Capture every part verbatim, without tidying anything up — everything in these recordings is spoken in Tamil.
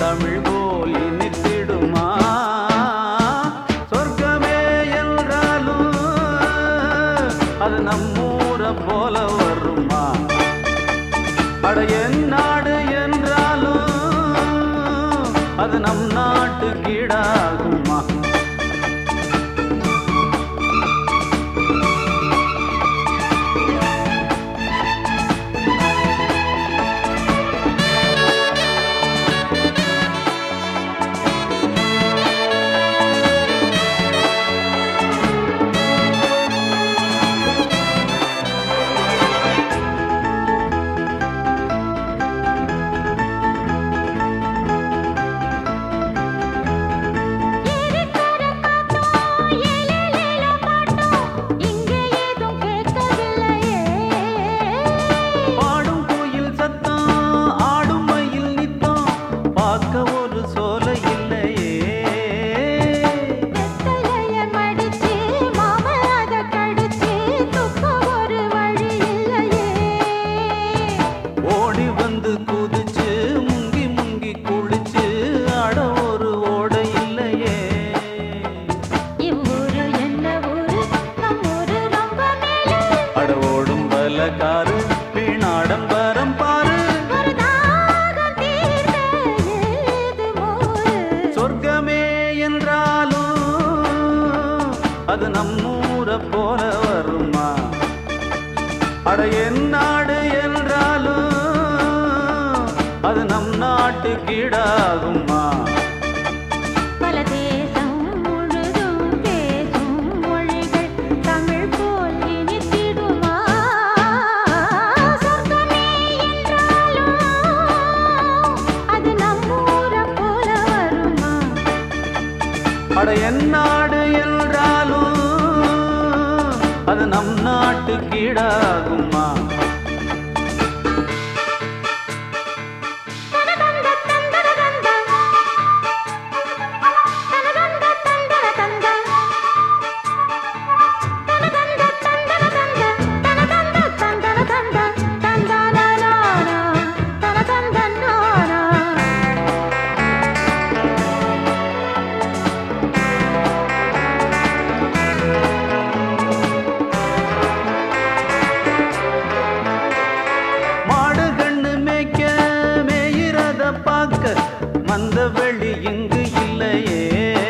தமிழ் போல் இனித்திடுமா? சொர்க்கமே என்றாலும் அது நம்மூர போல வருமா? அட என் நாடு என்றாலும் அது நம் நாட்டு கீடாகுமா? காரு வீணாடம்பரம் பாரு, சொர்க்கமே என்றாலும் அது நம்மூர போல வருமா? அட என் நாடு என்றாலும் அது நம் நாட்டு கீடாகுமா? அட என் நாடு என்றாலும் அது நம் நாட்டு கீடாகுமா? மந்த வெளி இங்கு இல்லையே,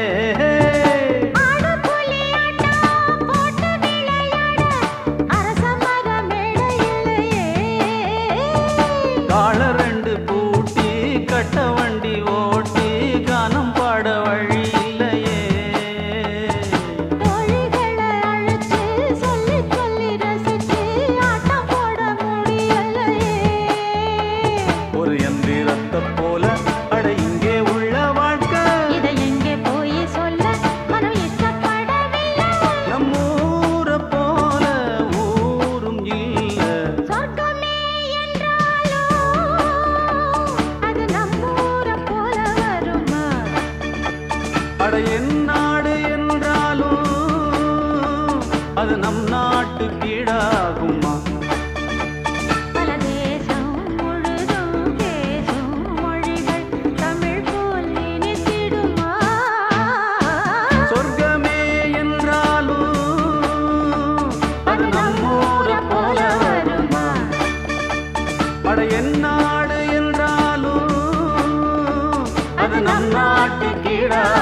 கால ரெண்டு பூட்டி கட்ட வண்டி ஓட்டி கானம் பாட வழி இல்லையே, ஒரு எந்திரத்தை போல என் நாடு என்றாலும் அது நம் நாட்டு கீடாகுமா? பல தேசம் முழுதும் பேசும் மொழிகள் தமிழ் போல் இனித்திடுமா? சொர்க்கமே என்றாலும் அது நம்மூர போல வருமா? அட என் நாடு என்றாலும் அது நம் நாட்டு கீடா